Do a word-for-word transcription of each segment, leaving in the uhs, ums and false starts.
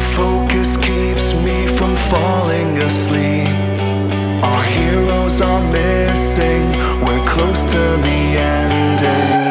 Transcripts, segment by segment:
focus keeps me from falling asleep. Our heroes are missing, we're close to the ending.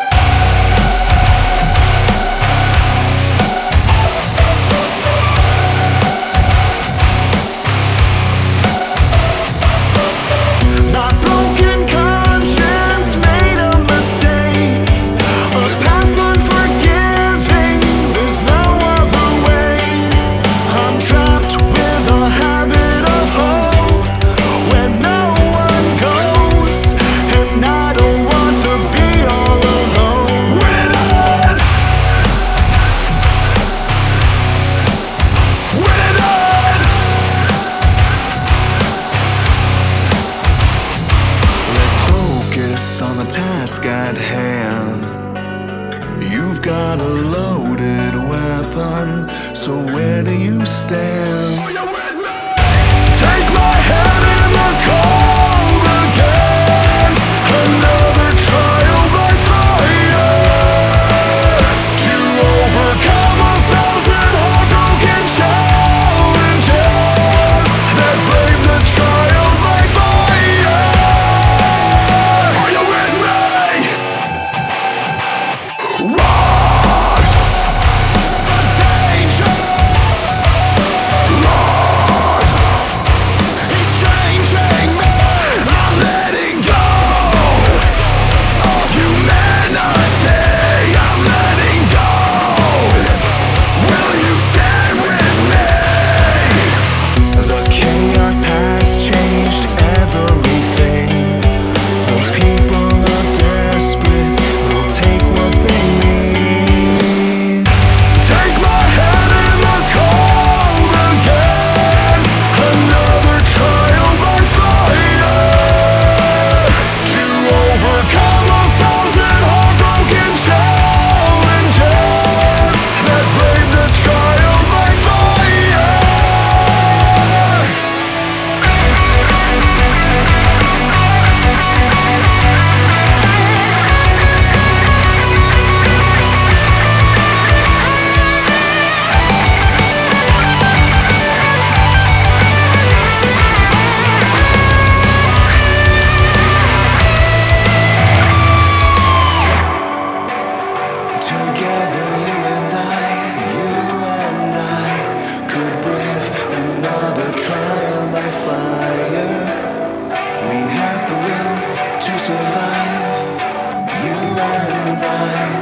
On the task at hand, you've got a loaded weapon, so where do you stand? Take my hand in the cold against another trial by fire, to overcome a thousand heartbroken challenges that blame the trial by fire. Together, you and I, you and I could brave another trial by fire. We have the will to survive, you and I.